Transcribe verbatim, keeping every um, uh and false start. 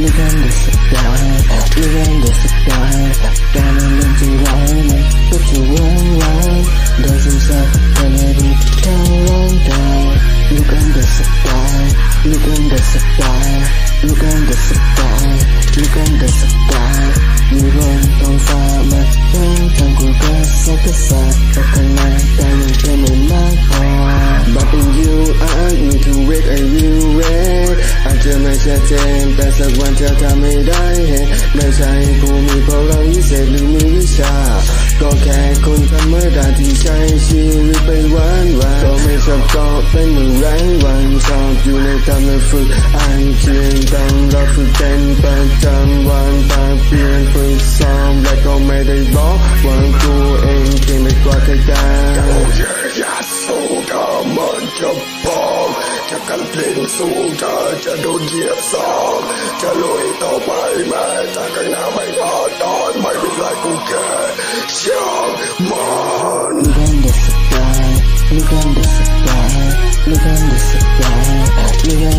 Look at the sky, look at the sky การมันเป็นจริงร้ายมันก็จะว่างไว้โดยซึมซับภายในดินเข้าร่างกาย Look at the sky, look at the sky, look at the sky, look at the sky อยู่บนท้องฟ้ามาตั้งทางกูกระสับกระส่ายแต่ข้างในแต่ยังแค่ไม่มากพอ But in you I ask me to wait and you wait อาจจะไม่ชัดเจนแต่สักวันจะทำให้ได้เห็นไม่ใช่ผู้มีพลังวิเศษหรือมีวิชาก็แค่คนธรรมดาที่ใช้ชีวิตไปวันวันก็ไม่ชอบก็เป็นเหมือนแรงวันชอบอยู่ในตำนานฝึกอ่านเขียนต้องรอฝึกเป็นประจำวันตาเปลี่ยนฝึกซ้อมและก็ไม่ได้บอกว่าตัวเองเก่งไม่กว่าใครกันโอ้ยอยากสู้ถ้ามันจะบอกจะกันเพลงสู้เธอจะโดนเหยียบซ้ำจะลุยต่อไปแม้แต่ข้างหน้าไม่พอตอนไม่เป็นไรกูแค่ช่างมัน Look at the sky, look at the sky, look at the sky, look at